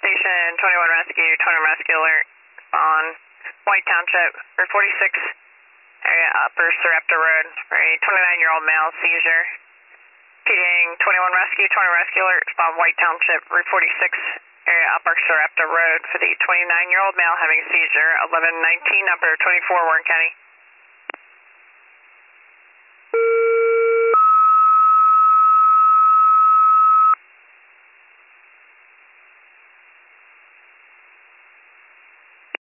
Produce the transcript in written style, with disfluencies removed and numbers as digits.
Station 21 Rescue, 21 Rescue Alert on White Township, Route 46, area Upper Sarepta Road, for a 29-year-old male seizure. Repeating 21 Rescue, 20 Rescue Alert on White Township, Route 46, area Upper Sarepta Road for the 29-year-old male having a seizure, 1119 Upper 24 Warren County.